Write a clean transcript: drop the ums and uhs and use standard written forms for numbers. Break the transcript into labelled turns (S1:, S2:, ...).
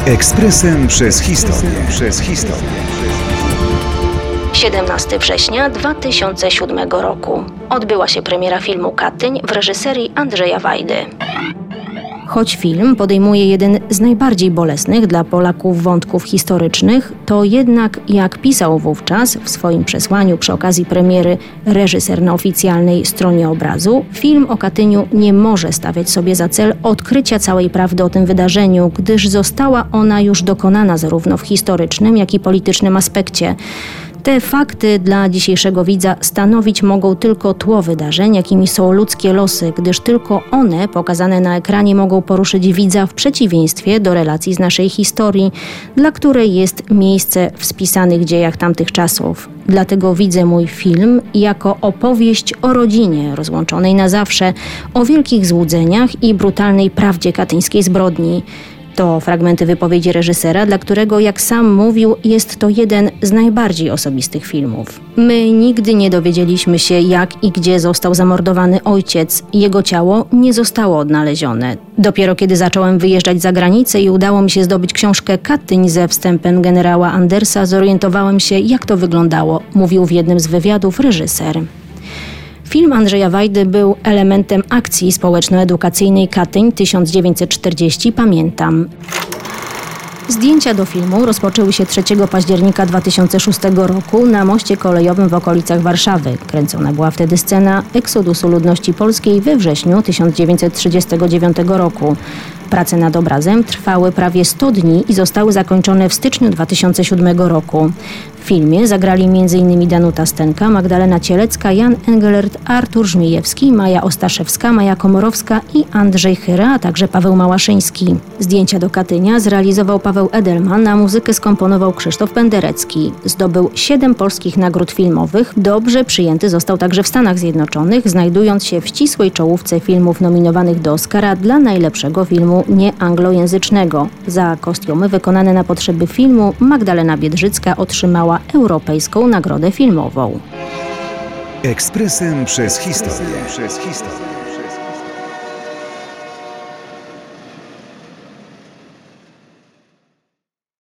S1: Ekspresem przez historię.
S2: 17 września 2007 roku odbyła się premiera filmu Katyń w reżyserii Andrzeja Wajdy. Choć film podejmuje jeden z najbardziej bolesnych dla Polaków wątków historycznych, to jednak, jak pisał wówczas w swoim przesłaniu przy okazji premiery reżyser na oficjalnej stronie obrazu, film o Katyniu nie może stawiać sobie za cel odkrycia całej prawdy o tym wydarzeniu, gdyż została ona już dokonana zarówno w historycznym, jak i politycznym aspekcie. Te fakty dla dzisiejszego widza stanowić mogą tylko tło wydarzeń, jakimi są ludzkie losy, gdyż tylko one, pokazane na ekranie, mogą poruszyć widza w przeciwieństwie do relacji z naszej historii, dla której jest miejsce w spisanych dziejach tamtych czasów. Dlatego widzę mój film jako opowieść o rodzinie rozłączonej na zawsze, o wielkich złudzeniach i brutalnej prawdzie katyńskiej zbrodni. To fragmenty wypowiedzi reżysera, dla którego, jak sam mówił, jest to jeden z najbardziej osobistych filmów. My nigdy nie dowiedzieliśmy się, jak i gdzie został zamordowany ojciec. Jego ciało nie zostało odnalezione. Dopiero kiedy zacząłem wyjeżdżać za granicę i udało mi się zdobyć książkę Katyń ze wstępem generała Andersa, zorientowałem się, jak to wyglądało, mówił w jednym z wywiadów reżyser. Film Andrzeja Wajdy był elementem akcji społeczno-edukacyjnej Katyń 1940 Pamiętam. Zdjęcia do filmu rozpoczęły się 3 października 2006 roku na moście kolejowym w okolicach Warszawy. Kręcona była wtedy scena eksodusu ludności polskiej we wrześniu 1939 roku. Prace nad obrazem trwały prawie 100 dni i zostały zakończone w styczniu 2007 roku. W filmie zagrali m.in. Danuta Stenka, Magdalena Cielecka, Jan Engelert, Artur Żmijewski, Maja Ostaszewska, Maja Komorowska i Andrzej Chyra, a także Paweł Małaszyński. Zdjęcia do Katynia zrealizował Paweł Edelman, a muzykę skomponował Krzysztof Penderecki. Zdobył 7 polskich nagród filmowych. Dobrze przyjęty został także w Stanach Zjednoczonych, znajdując się w ścisłej czołówce filmów nominowanych do Oscara dla najlepszego filmu nieanglojęzycznego. Za kostiumy wykonane na potrzeby filmu Magdalena Biedrzycka otrzymała Europejską Nagrodę Filmową.
S1: Ekspresem przez historię.